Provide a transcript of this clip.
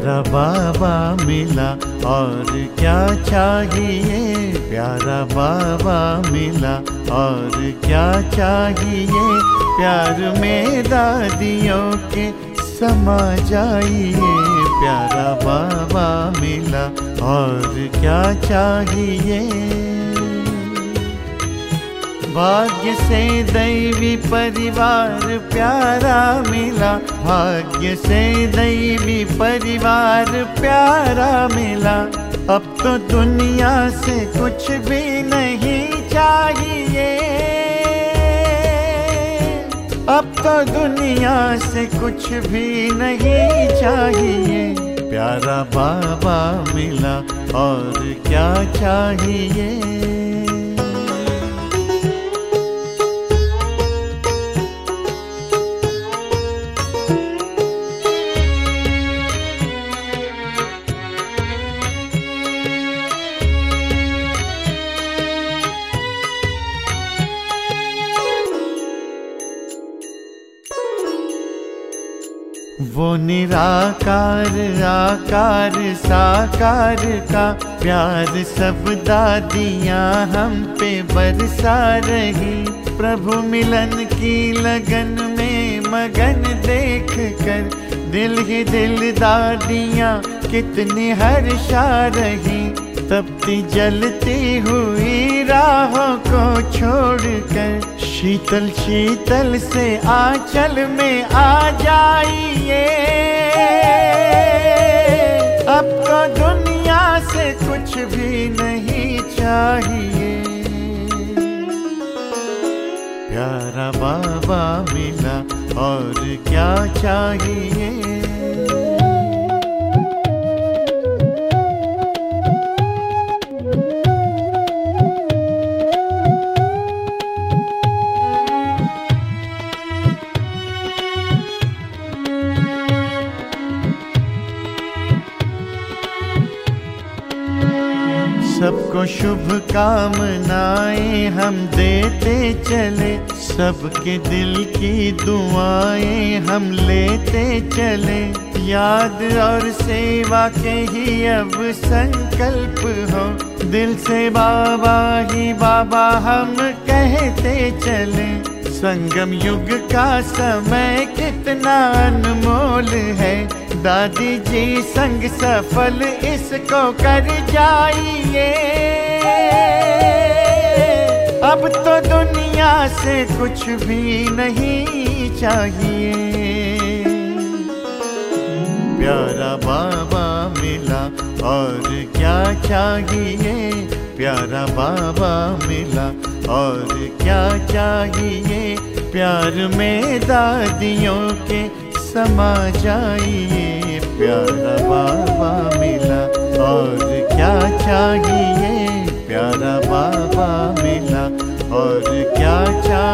प्यारा बाबा मिला और क्या चाहिए, प्यारा बाबा मिला और क्या चाहिए, प्यार में दादियों के समा जाइए, प्यारा बाबा मिला और क्या चाहिए। भाग्य से दैवी परिवार प्यारा मिला, भाग्य से दैवी परिवार प्यारा मिला। अब तो दुनिया से कुछ भी नहीं चाहिए, अब तो दुनिया से कुछ भी नहीं चाहिए, प्यारा बाबा मिला और क्या चाहिए। वो निराकार आकार साकार का प्यार सब दादियाँ हम पे बरसा रही। प्रभु मिलन की लगन में मगन देख कर दिल ही दिल दादियाँ कितनी हर्षा रही। तपती जलती हुई राहों को छोड़कर शीतल शीतल से आंचल में आ जाइए। अब तो दुनिया से कुछ भी नहीं चाहिए, प्यारा बाबा मिला और क्या चाहिए। सबको शुभ कामनाएं हम देते चले, सबके दिल की दुआएं हम लेते चले। याद और सेवा के ही अब संकल्प हो, दिल से बाबा ही बाबा हम कहते चले। संगम युग का समय कितना अनमोल है, दादी जी संग सफल इसको कर जाइए। अब तो दुनिया से कुछ भी नहीं चाहिए, प्यारा बाबा मिला और क्या चाहिए, प्यारा बाबा मिला और क्या चाहिए। प्यार में दादियों के समा जाइए, प्यारा बाबा मिला और क्या चाहिए, प्यारा बाबा मिला और क्या चाहिए।